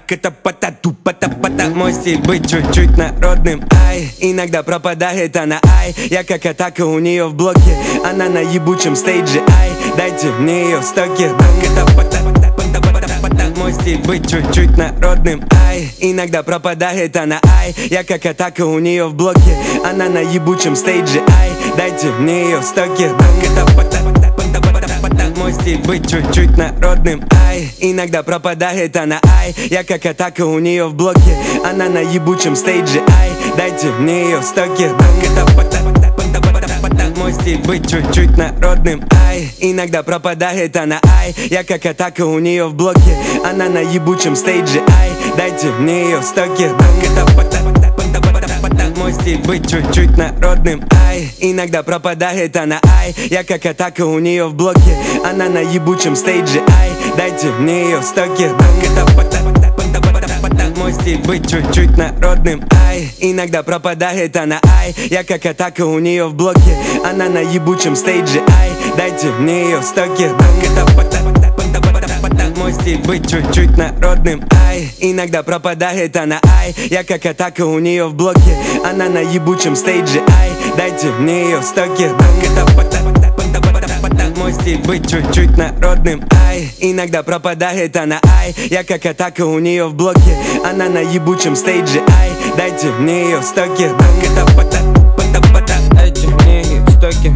это пата-ту-пата-пата. Мой стиль быть чуть-чуть народным, ай. Иногда пропадает она, ай. Я как атака у нее в блоке. Она на ебучем стейдже, ай. Дайте мне ее в стоке. Это пата-пата-пата-пата. Мой стиль быть чуть-чуть народным, ай. Иногда пропадает она, ай. Я как атака у нее в блоке. Она на ебучем стейдже, ай. Дайте мне ее в стоке. Это пата-пата-пата-пата. Мой стиль быть чуть-чуть народным, ай. Иногда пропадает она, ай. Я как атака у нее в блоке. Она на ебучем стейдже, ай. Дайте мне ее в стоке. Это пата-пата-пата-пата. Мой стиль быть чуть-чуть народным, ай. Иногда пропадает она, ай. Я как атака у нее в блоке. Она на ебучем стейдже, ай. Дайте мне ее в стоке. Это пата-пата-пата-пата. Мой стиль быть чуть-чуть народным, ай. Иногда пропадает она, ай. Я как атака у нее в блоке. Она на ебучем стейдже, ай. Дайте мне ее в стоке. Это пата-пата-пата-пата. Мой стиль быть чуть-чуть народным, ай. Иногда пропадает она, ай. Я как атака у нее в блоке. Она на ебучем стейдже, ай. Дайте мне ее в стоке. Это пата-пата-пата-пата. Мой стиль быть чуть-чуть народным, ай. Иногда пропадает она, ай. Я как атака у нее в блоке. Она на ебучем стейдже, ай. Дайте мне ее в стоке. Это пата-пата-пата-пата. Мой стиль быть чуть-чуть народным, ай. Иногда пропадает она, ай. Я как атака у нее в блоке. Она на ебучем стейдже, ай. Дайте мне ее в стоке. Это пата-пата-пата-пата. Дайте мне ее в стоке.